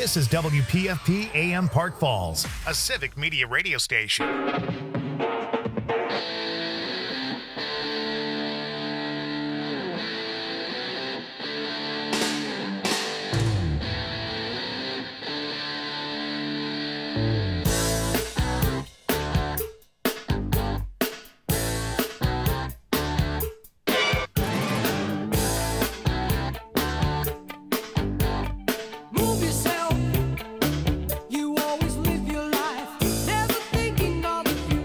This is WPFP AM Park Falls, a civic media radio station. Move yourself. You always live your life, never thinking of the future.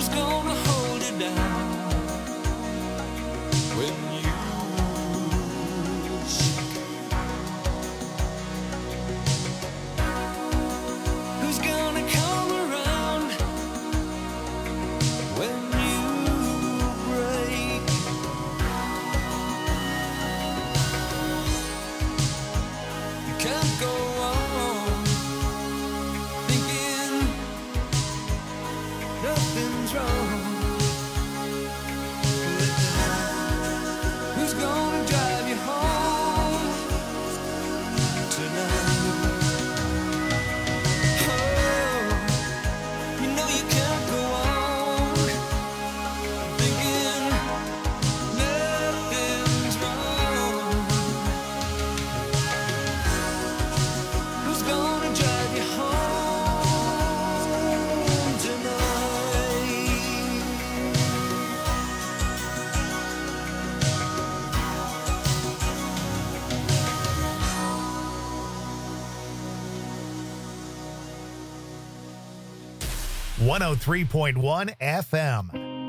103.1 FM.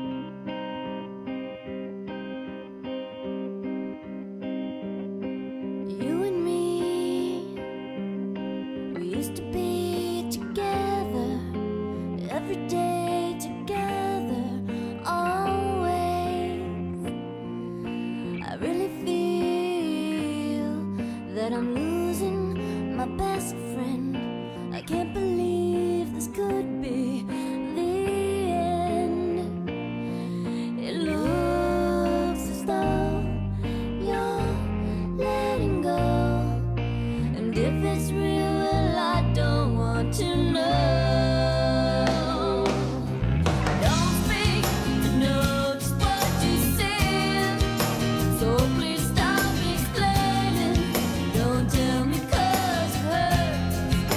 You and me, we used to be together, every day together, always. I really feel that I'm losing my best friend. I can't believe this could be the end. It looks as though you're letting go, and if it's real, well, I don't want to know. Don't speak, I know just what you said, so please stop explaining. Don't tell me 'cause it hurts.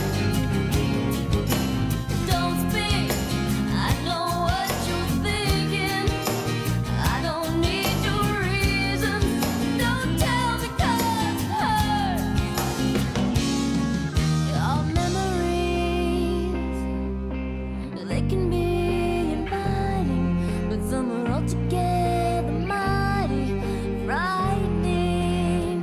Don't speak, I know what you're thinking. I don't need your reasons. Don't tell me 'cause it hurts. Our memories, they can be inviting, but some are altogether mighty frightening.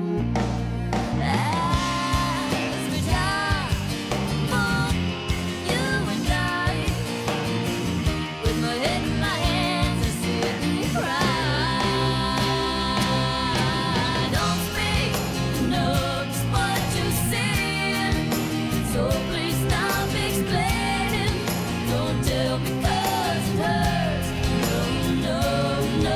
As we die for you and I, with my head in my hands, I sit and cry. Don't speak, I know just what you're saying, so please stop explaining. Don't tell me 'cause it hurts. No, no, no.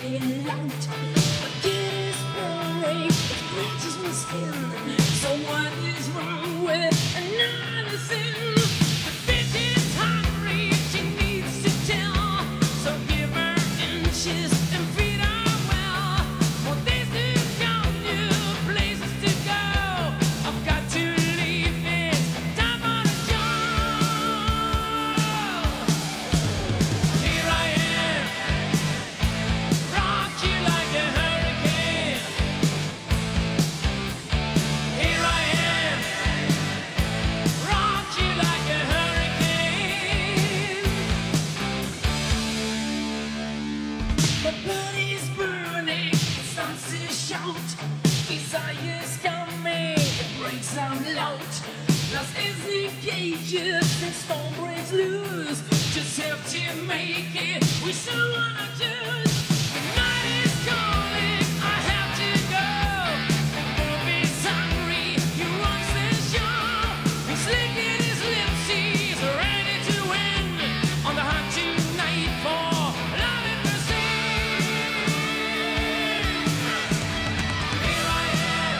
fading out. But it is boring, it scratches my skin. So what is wrong with another sin? The bitch is hungry, she needs to tell. So give her inches and feed her well. More days to count, new places to go. I've got to leave, it's time for the show. Here I am, rock you like a hurricane. Here I am, rock you like a hurricane. My blood is burning, it starts to shout. Desire's coming, it breaks out loud. Lost is the cages, and storm breaks loose. Just have to make it with someone I choose. The night is calling, I have to go. The wolf is hungry, he runs the show. He's licking his lips, he's ready to win. On the hunt tonight for love and mercy. Here I am,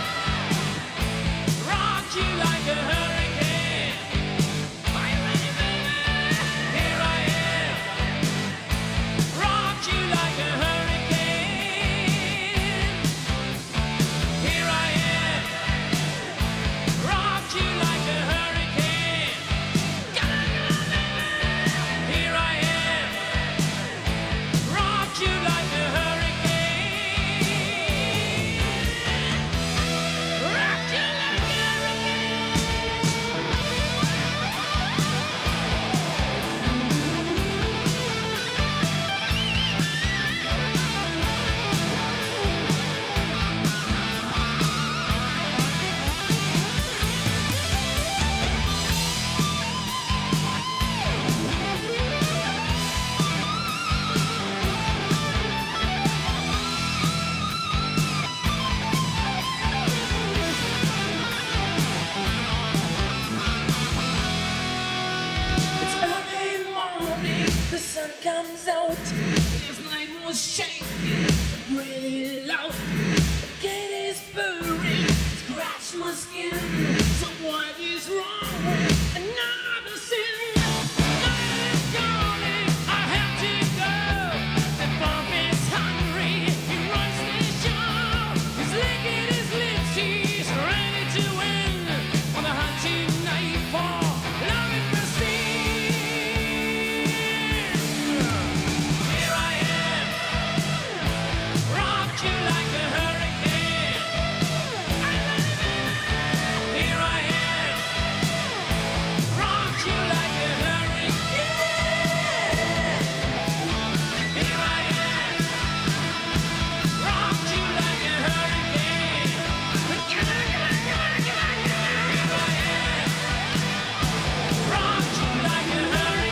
rock you like a hurricane. Are you ready, baby? Here I am, rock you like a hurricane. Here I am, rock you like a hurricane. Here I am, rock you like a hurricane. Rock you like a It's early morning, the sun comes out. This night was shaking, really loud. The gate is burning, scratch my skin. So what is wrong with another sin? Night is calling, I have to go. The bomb is hungry, he runs the show. He's licking his lips, he's ready to win. On the hunt tonight for love and mercy. Here I am, rock you like a hurricane. Here I am, rock you like a hurricane. Here I am, rock you like a hurricane. Here I am, rock you like a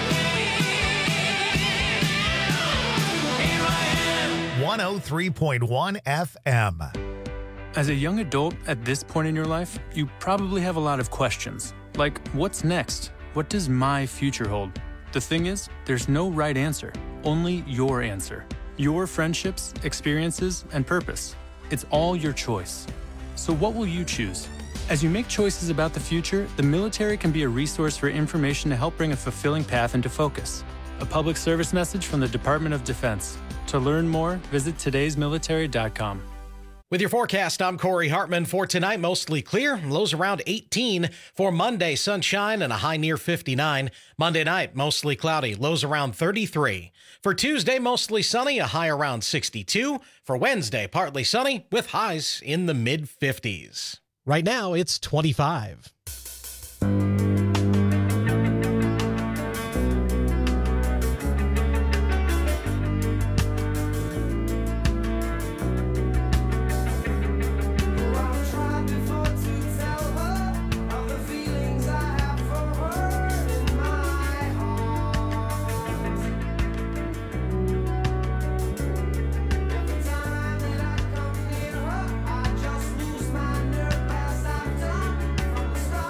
hurricane. Here I am. 103.1 FM. As a young adult at this point in your life, you probably have a lot of questions. Like, what's next? What does my future hold? The thing is, there's no right answer, only your answer. Your friendships, experiences, and purpose. It's all your choice. So what will you choose? As you make choices about the future, the military can be a resource for information to help bring a fulfilling path into focus. A public service message from the Department of Defense. To learn more, visit todaysmilitary.com. With your forecast, I'm Corey Hartman. For tonight, mostly clear. Lows around 18. For Monday, sunshine and a high near 59. Monday night, mostly cloudy. Lows around 33. For Tuesday, mostly sunny. A high around 62. For Wednesday, partly sunny with highs in the mid-50s. Right now, it's 25. I just lose my nerve as I've done from the start.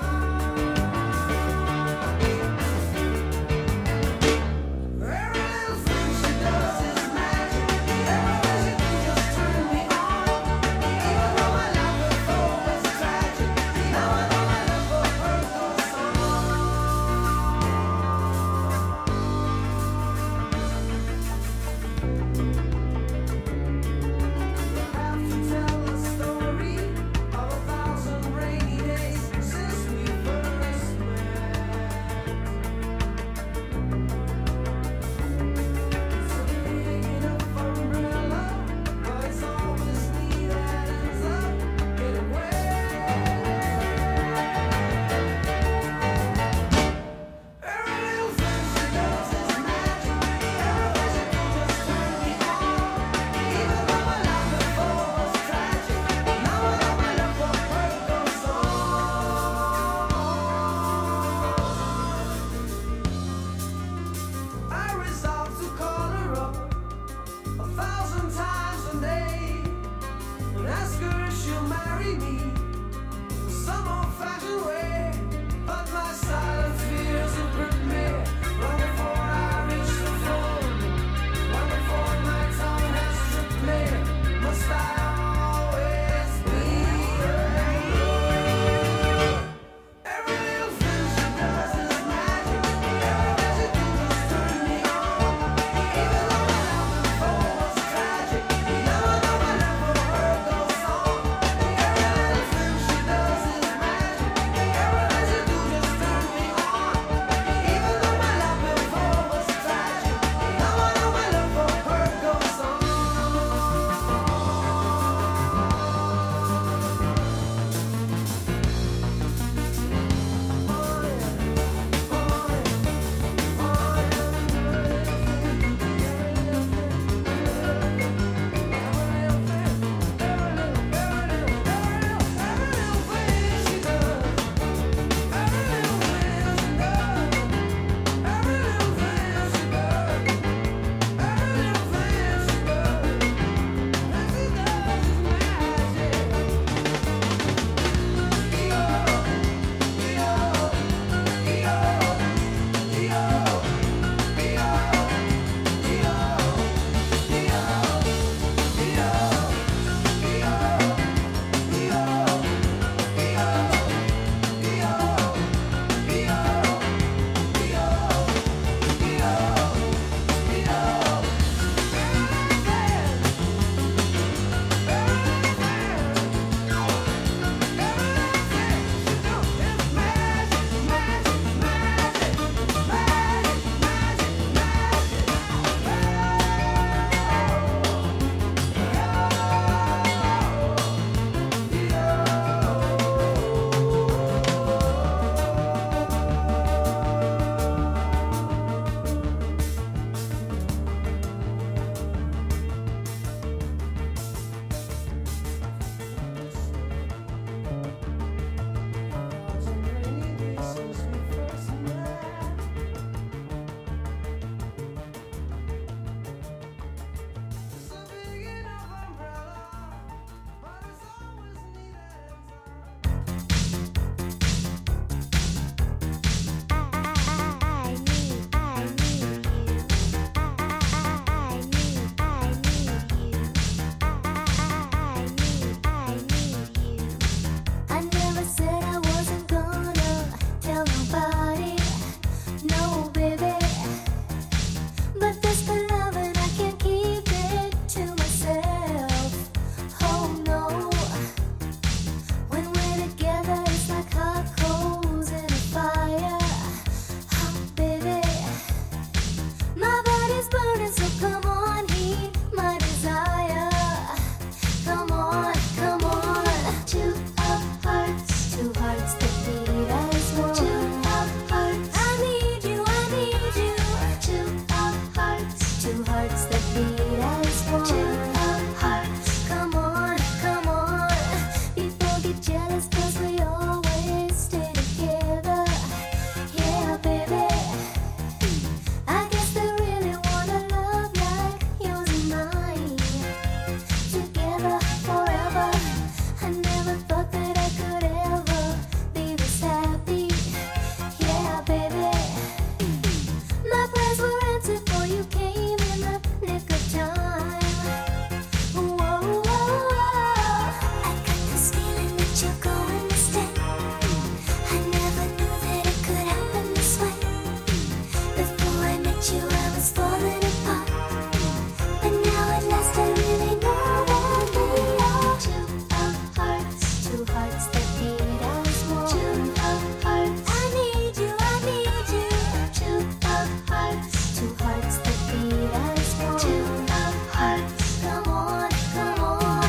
hearts that beat as one. Two of hearts. I need you, I need you. Two of hearts. Two hearts that beat as one. Two of hearts. Come on, come on. People get jealous 'cause we always stay together. Yeah, baby. I guess they really wanna love like yours and mine. Together forever. I never thought that I could ever be this happy. Yeah, baby. My prayers were answered for you came in the nick of time. Whoa, whoa, whoa. I got this feeling that you're going to stay. I never knew that it could happen this way. Before I met you, I was falling apart. But now at last I really know that we are two of hearts, two hearts that beat as one. Two of hearts. I need you, I need you. Two of hearts, two hearts that beat as one. Two of hearts. Come on, come on.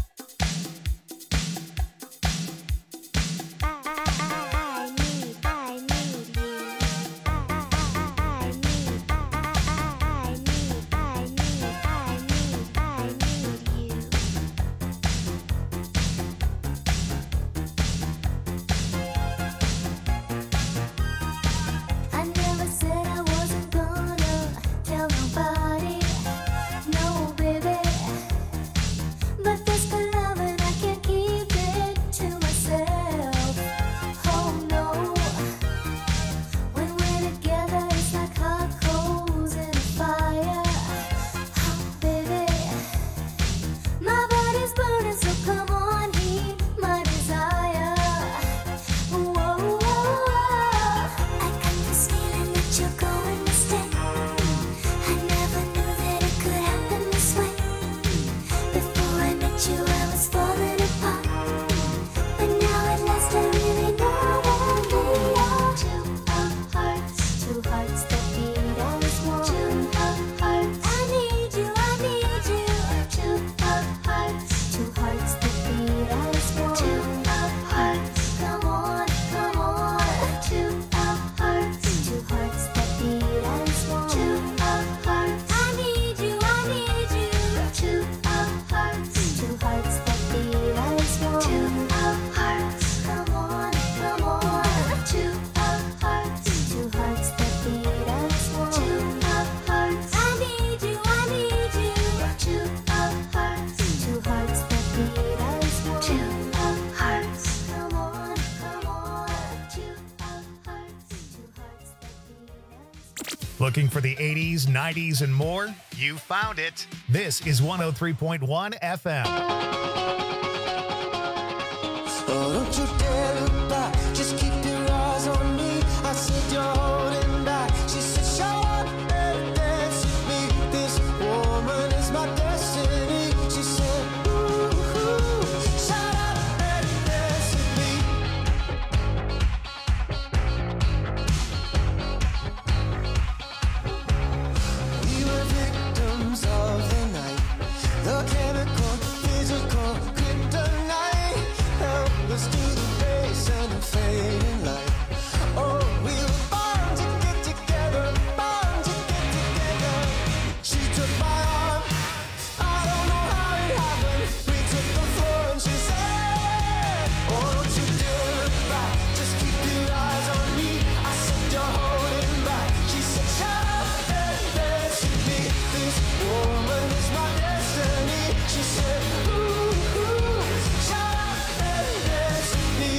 I never said I wasn't gonna tell nobody, no baby. But this good loving, I can't keep it to myself. Oh no. When we're together, it's like hot coals in a fire. Oh baby. My body's burning, so come on, heat my desire. Whoa, whoa, whoa. I got this feeling that you're going to stay. I never knew that it could happen this way. Before I met you, I was falling apart. But now at last I really know that we are two of hearts, two hearts that beat as one. Two of hearts. I need you, I need you. Two of hearts, two hearts that beat as one. Two of hearts. Come on, come on. Two of hearts, two hearts that beat as one. Two of hearts. I need you, I need you. Two of hearts, two hearts that beat as one. Two of hearts. Come on, come on. Two of hearts, two hearts that beat as one. Two of hearts. I need you, I need you. Two of hearts, two hearts that beat as one. Two of hearts. Come on, come on. Two of hearts, two hearts that beat as one. Looking for the 80s, 90s, and more? You found it. This is 103.1 FM. Oh, don't you dare look back, just keep your eyes on me. I said you're holding back. She said, show up and dance with me. This woman is my destiny. She said, ooh, shut up and dance with me. We were victims of the night, the chemical, physical kryptonite. Help us to the base and the fading light. Oh, we were born to get together, born to get together. She took my arm, I don't know how it happened. We took the floor and she said, oh, don't you dare look back, just keep your eyes on me. I said you're holding back. She said, shut up and dance with me. This woman is my destiny. She said, ooh, shut up and dance with me.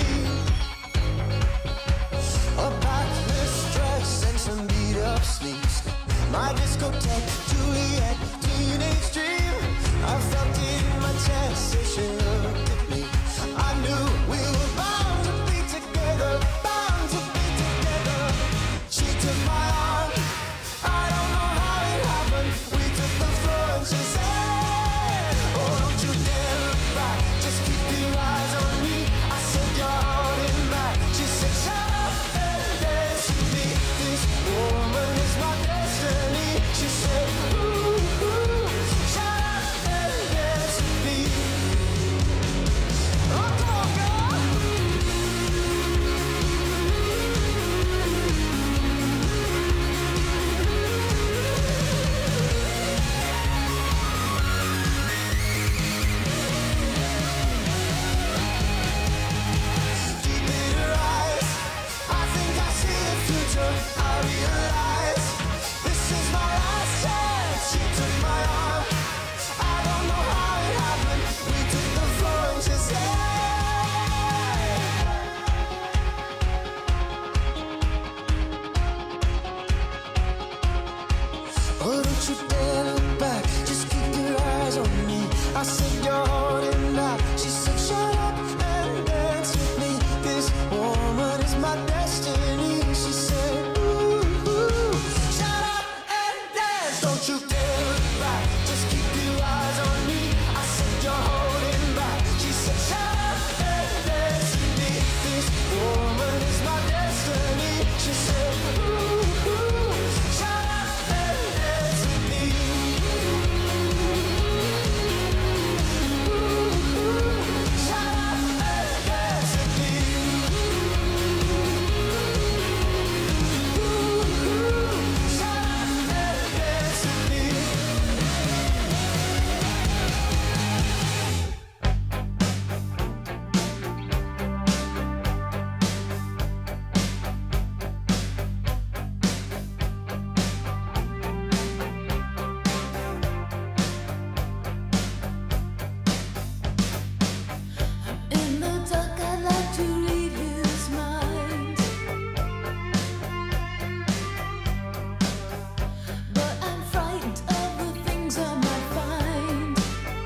A backless dress and some beat up sleeves. My discotheque, Juliet, teenage dream. I felt it in my chest as she looked at me. I knew we were bound to be together, bound to be together. She took my arm, I don't know how it happened. We took the floor and she said, oh, don't you dare look back, just keep your eyes on me. I said you're holding back. She said, shut up and dance with me. This woman is my destiny. She said, Don't you dare look back, just keep your eyes on me. I said you're holding back. She said shut up and dance with me. This woman is my destiny. She said ooh, ooh. Shut up and dance. Don't you dare look back, just keep your eyes on me. I said you're holding back. She said shut up and dance with me. This woman is my destiny. She said ooh, ooh. Shut up and dance with me. In the dark, I like to read his mind, but I'm frightened of the things I might find.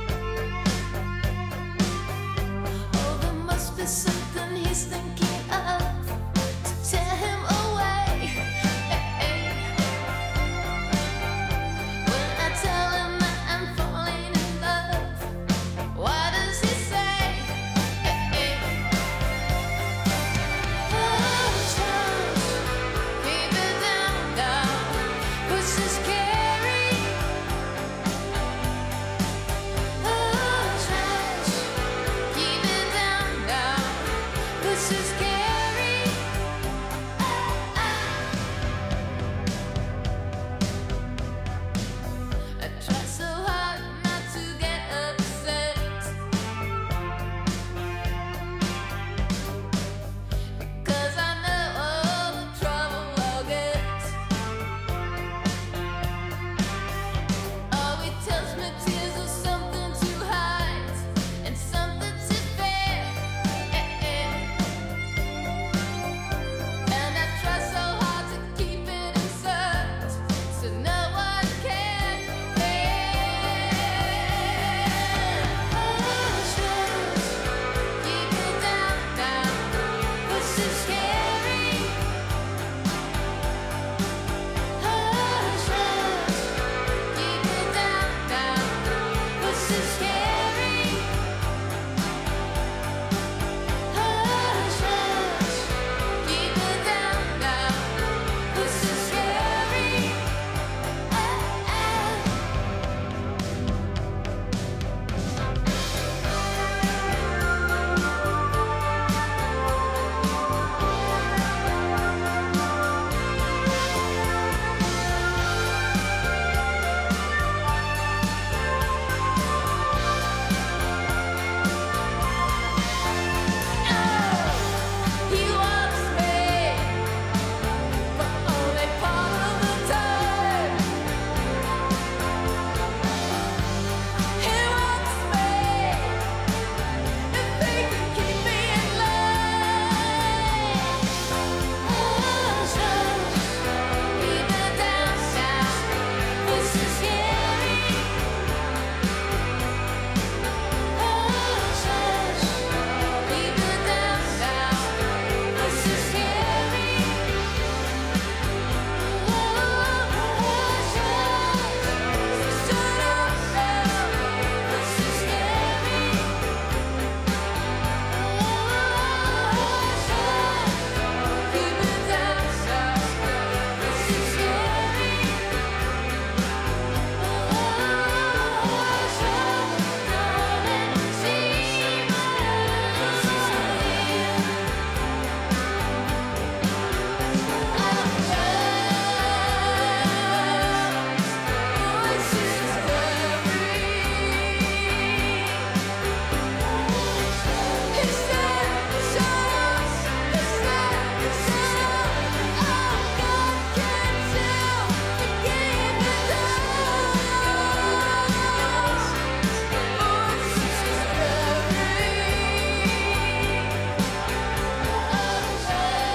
Oh, there must be something he's thinking of to tear him away. When I tell him that I'm falling in love, what does he say? Keep it down, down, push is scary. Trash, keep it down, down, push is scary. I try so hard not to get upset, because I know all the trouble I'll get. Oh, he tells me tears are something to hide and something to fear. And I try so hard to keep it inside, so no one can hear. Keep it down, down, push is scary. Keep it down, down, push is scary. Keep it down, down, push is scary. He wants me for only part of the time. He wants me if he can keep me in line. Keep it down, down, this is scary. Keep it down, down, this is scary. Shut up now, this is scary. Keep it down, down, this is scary.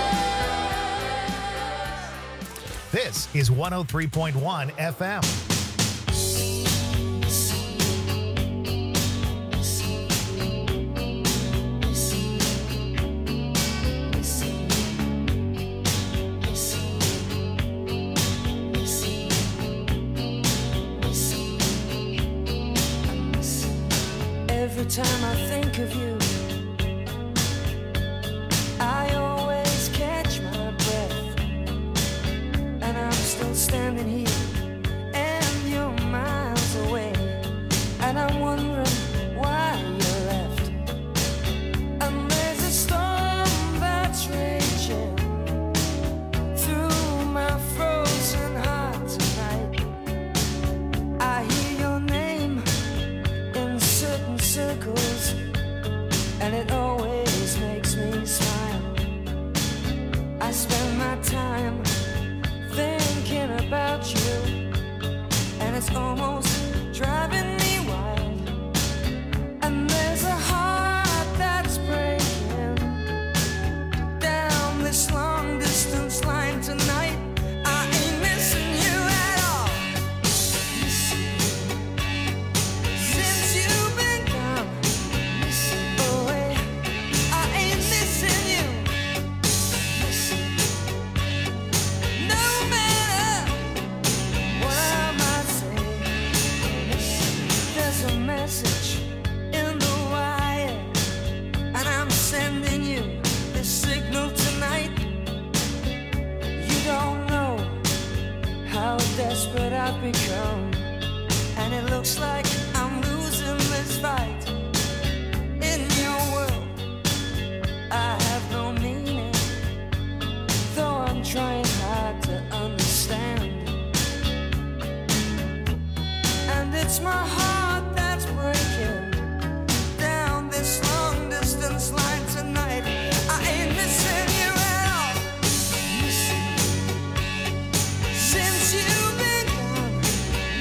This is 103.1 FM. time I think of you, I always catch my breath, and I'm still standing here, and you're miles away, and I'm wondering why you left. And there's a storm that's raging through my frozen heart tonight. I hear your name in certain circles, and it always makes me smile. I spend my time thinking about you, and it's almost driving me wild. And there's a heart that's breaking down this long distance line tonight. I ain't missing you at all. Since you've been gone away, I ain't missing you. No matter what I might say, there's a message in the wire, and I'm sending you this signal tonight. You don't know how desperate I've become, and it looks like I'm losing this fight. In your world, I have no meaning, though I'm trying hard to understand. And it's my heart that's breaking down this long distance line tonight. I ain't missing you at all. Since you've been gone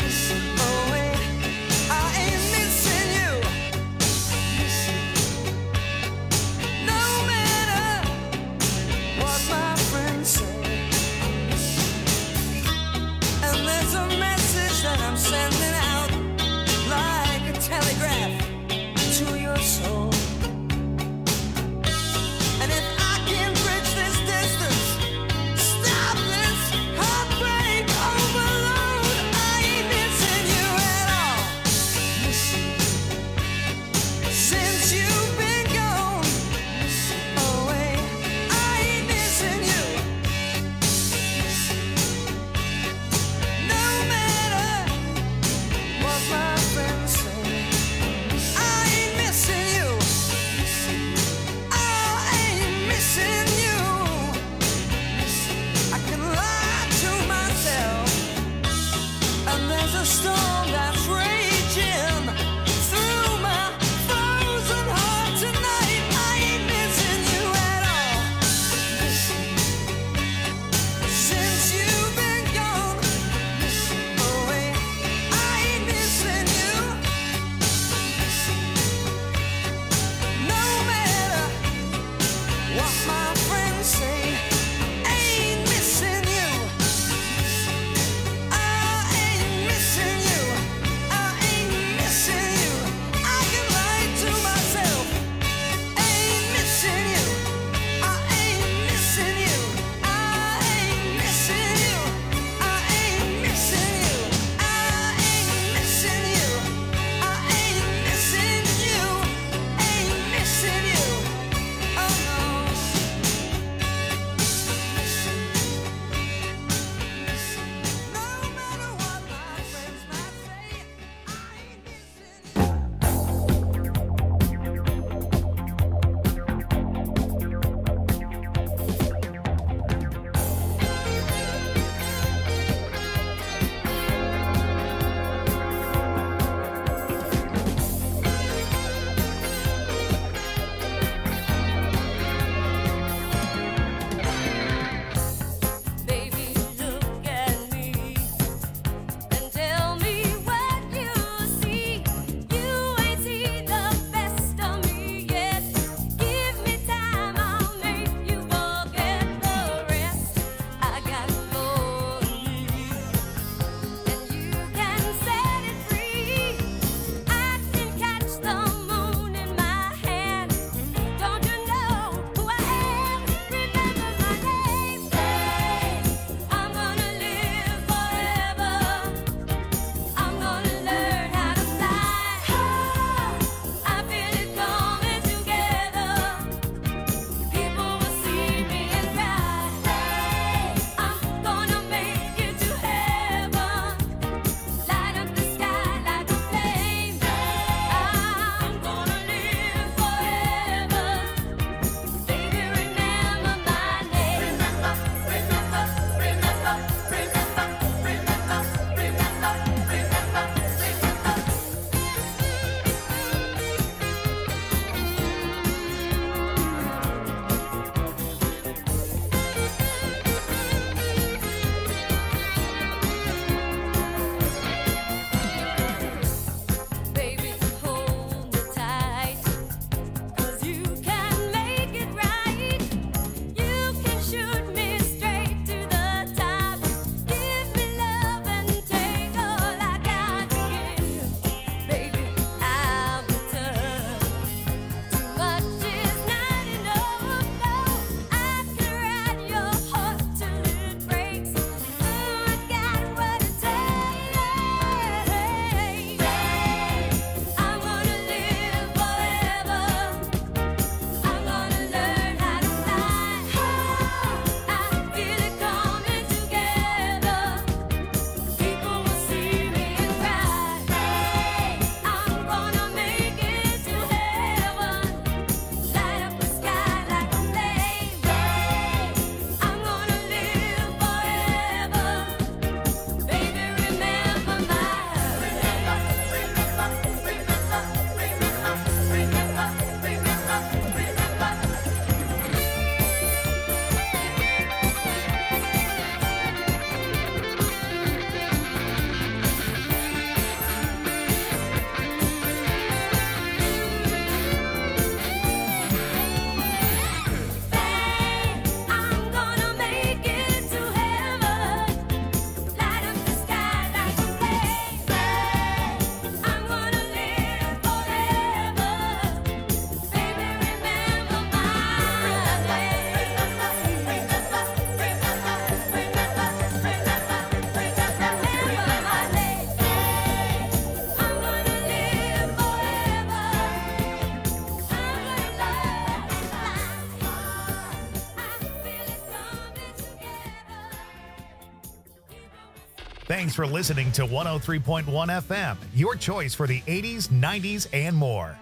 Thanks for listening to 103.1 FM, your choice for the 80s, 90s, and more.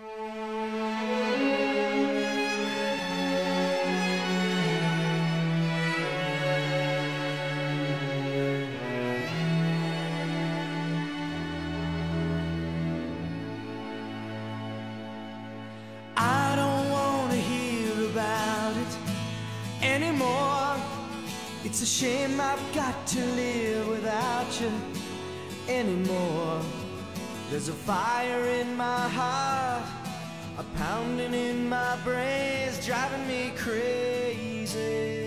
I don't want to hear about it anymore. It's a shame I've got to live without you anymore. There's a fire in my heart, a pounding in my brains, driving me crazy.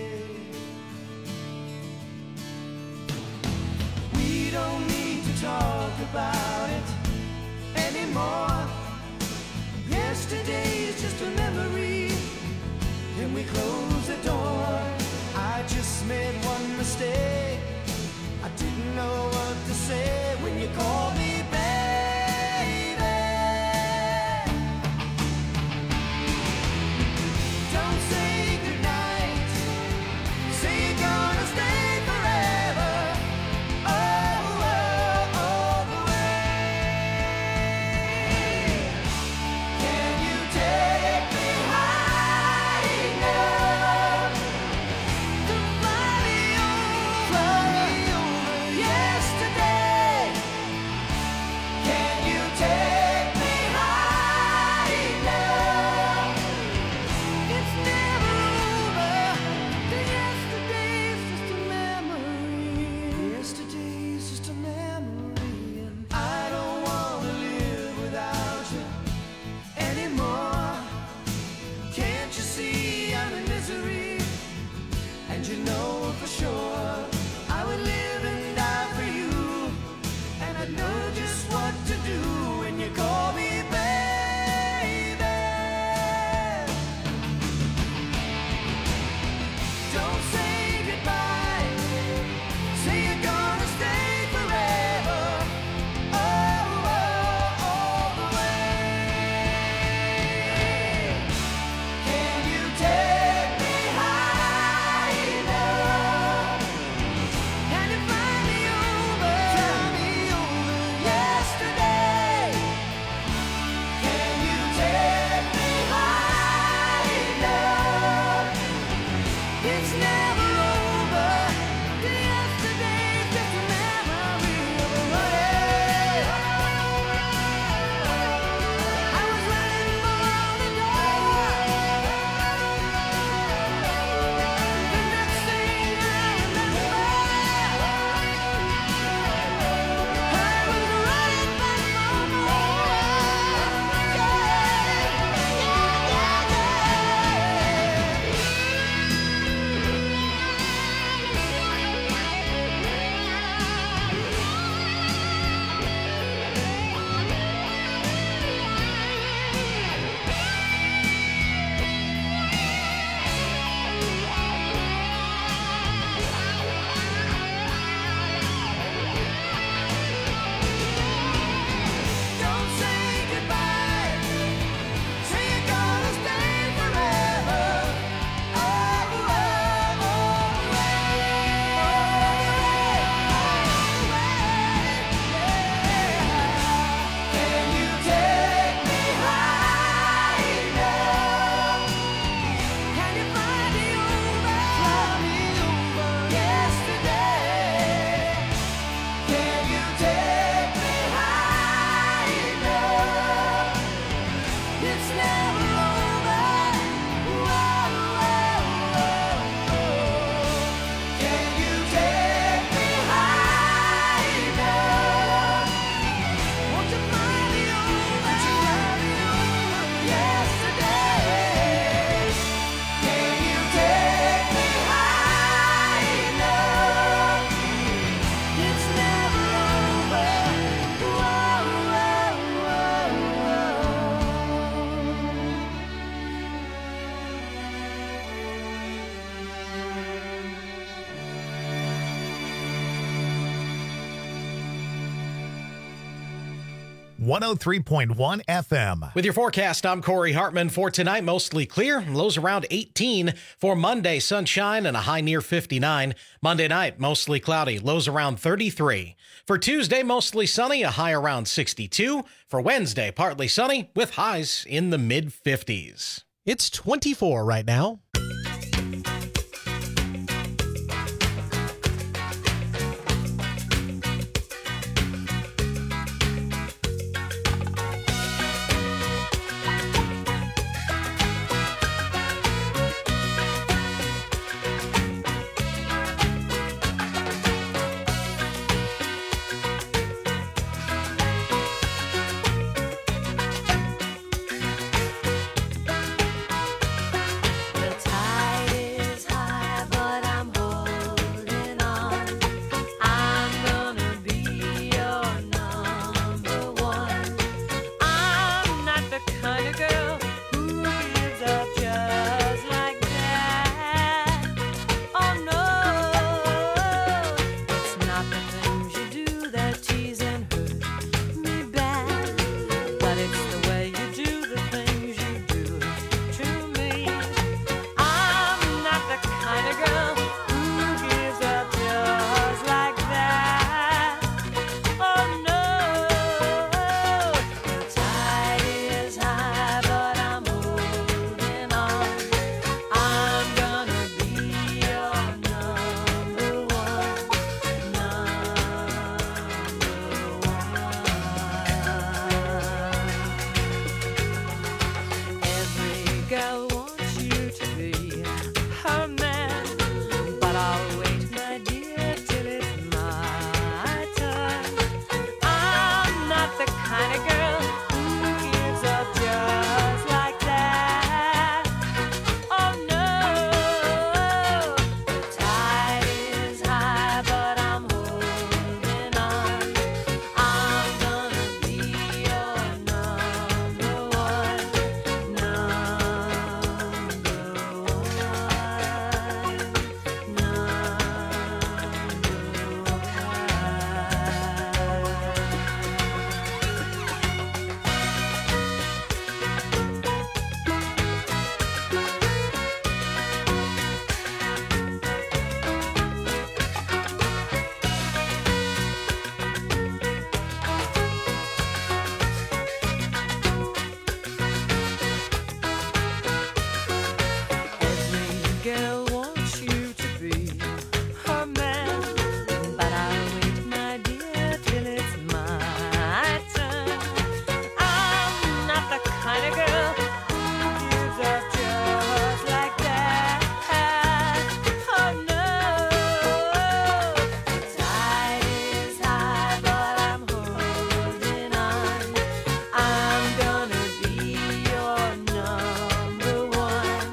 We don't need to talk about it anymore. Yesterday is just a memory. Can we close the door? I just made one mistake. I didn't know what to say when you called me baby. Don't say goodnight. Say you're gonna stay forever. All the way. Can you take me high enough to fly me over yesterday? Can you take me high enough? It's never over. The yesterday's just a memory. Yesterday's just a memory, and I don't want to live without you anymore. Can't you see I'm in misery? And you know for sure I would live and die for you. And I know just what to do when you call me baby. Don't say goodbye. Say you're gonna stay forever. All the way. Can you take me high enough? Can you fly me over yesterday? Can you take me high enough? It's never over. The yesterday's just a memory of a running. I was running for the door. The next thing I remember, I was running back for more. Yeah, yeah, yeah, yeah. 103.1 FM. With your forecast, I'm Corey Hartman. For tonight, mostly clear. Lows around 18. For Monday, sunshine and a high near 59. Monday night, mostly cloudy. Lows around 33. For Tuesday, mostly sunny. A high around 62. For Wednesday, partly sunny with highs in the mid-50s. It's 24 right now. The tide is high, but I'm holding on. I'm gonna be your number one. I'm not the kind of girl who gives up just like that. Oh no, it's not the things you do that tease and hurt me bad, but it's the way you do the things you do to me. I'm not the kind of girl who gives up just like that. Oh no, the tide is high, but I'm holding on. I'm gonna be your number one, Every girl wants you to be her man, but I'll wait, my dear, till it's my turn. I'm not the kind of girl who gives up just like that. Oh no, the tide is high, but I'm holding on. I'm gonna be your number one, Every girl wants you to be her man, but I'll wait, my dear, till it's my turn. I'm not the kind of girl who gives up just like that. Oh no, the tide is high, but I'm holding on. I'm gonna be your number one,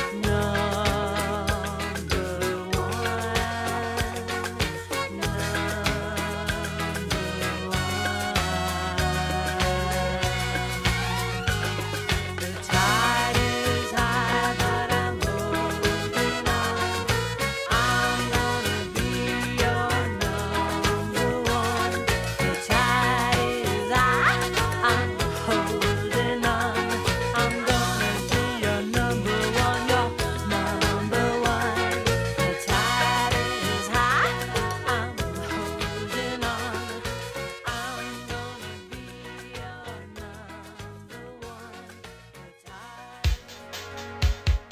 The tide is high, but I'm holding on. I'm gonna be your number one. The tide is high, I'm holding on. I'm gonna be your number one, your number one. The tide is high, I'm holding on. I'm gonna be your number one. The tide.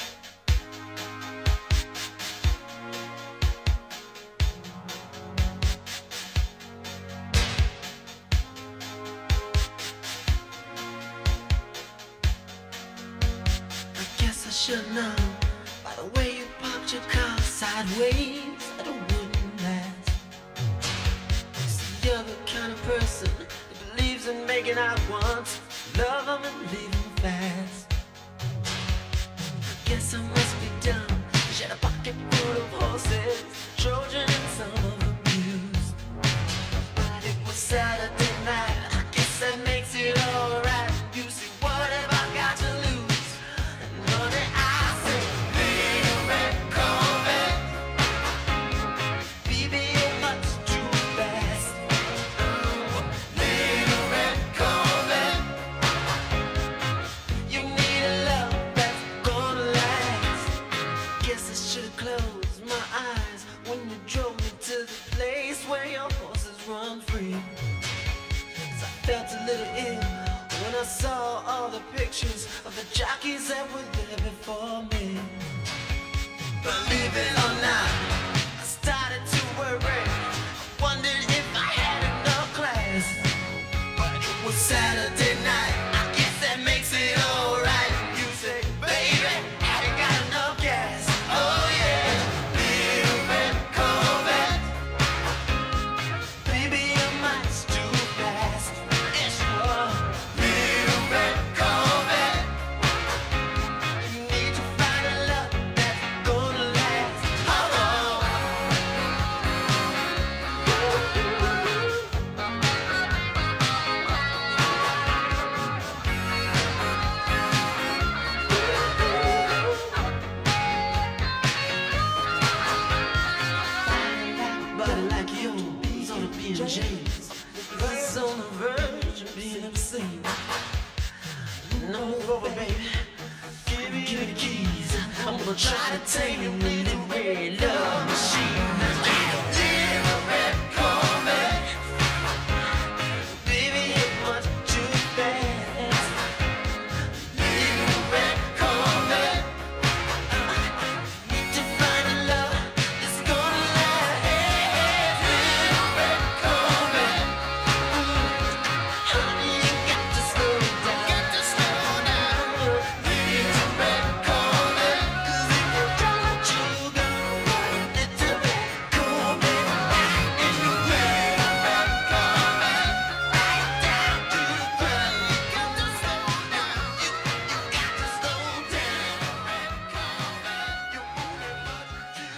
I guess I should know by the way you parked your car sideways that it wouldn't last. See, you're the kind of person that believes in making out once, love 'em and leave 'em fast. I guess I must be dumb. She had a pocket full of horses, Trojan and some of them used. But it was Saturday night. I guess that makes it alright. You see, what have I got to lose? And honey, I say, little red Corvette, baby, you're much too fast. Little red Corvette. pictures of the jockeys that were there before me. Believe it or not, I started to worry. Wondered if I had enough class. But it was Saturday night. I guess that makes it alright. You say, baby, I ain't got enough gas. Oh yeah, little red Corvette. Baby, your mind's too fast. It's your little red Corvette. You need to find a love that's gonna last. Oh, body like yours ought to be in chains. It's on the verge of being obscene. No over, baby. Give me the keys. I'm gonna try to tame you with the red love machine. Little red Corvette. Baby, you're much too fast. Little red Corvette. Need to find a love that's gonna last. Little red Corvette. Honey, you got to slow down. Little red Corvette. 'Cause if you don't, you go. Little red Corvette. In the red Corvette. Right down to the ground. You got to slow down. You got to slow down. Red Corvette. You're moving much too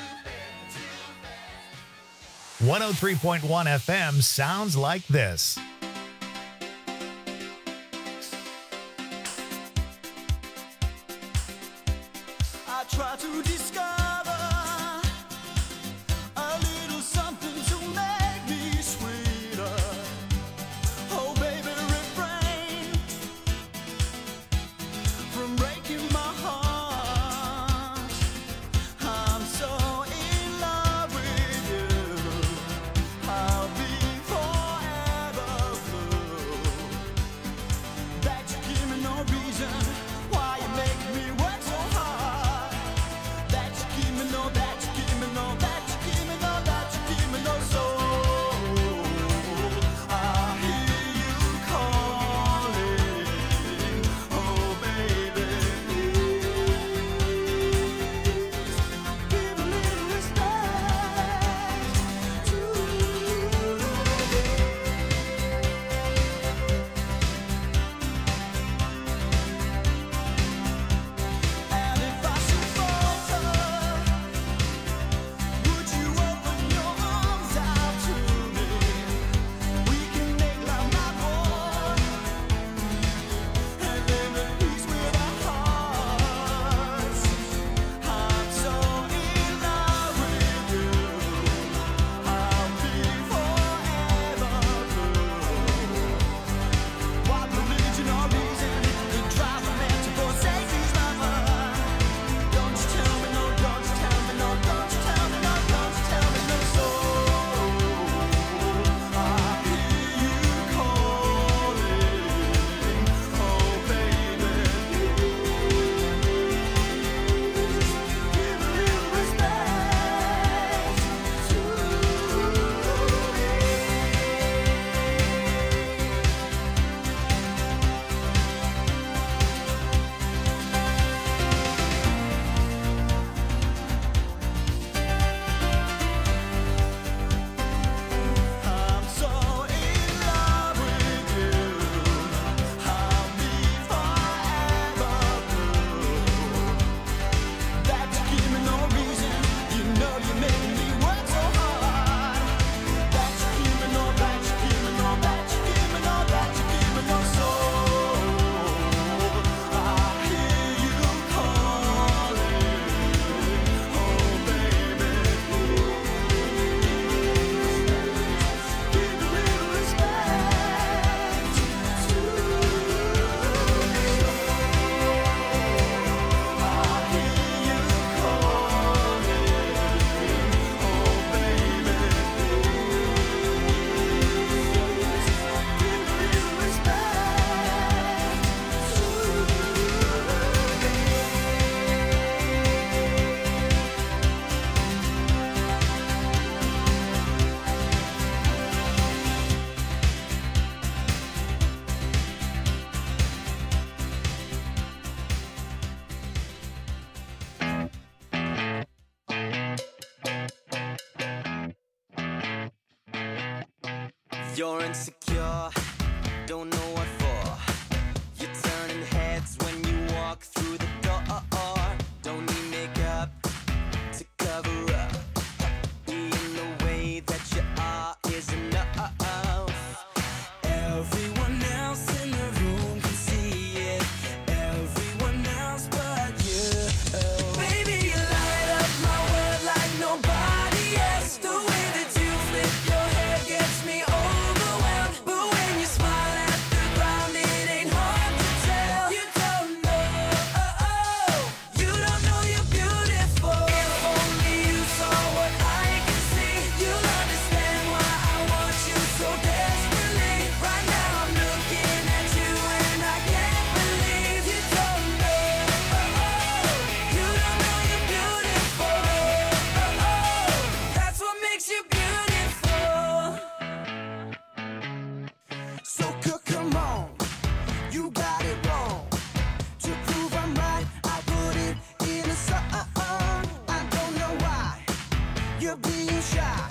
fast. 103.1 FM sounds like this. I try to discover a little something to make me sweeter. Oh, baby, refrain from breaking my heart. I'm so in love with you. I'll be forever You're insecure, don't know what for. You're turning heads when you walk through the door. Don't need makeup to cover up. Being the way that you are is enough. Everyone else in the room can see it. Everyone else but you. Baby, you light up my world like nobody else. The way that you flip your hair gets me overwhelmed. But when you smile at the ground, it ain't hard to tell. You don't know you're beautiful. If only you saw what I can see, you'll understand why I want you so desperately. Right now I'm looking at you and I can't believe you don't know. You don't know you're beautiful. That's what makes you beautiful. So come on, you got it wrong. To prove I'm right, I put it in a song. I don't know why you're being shy.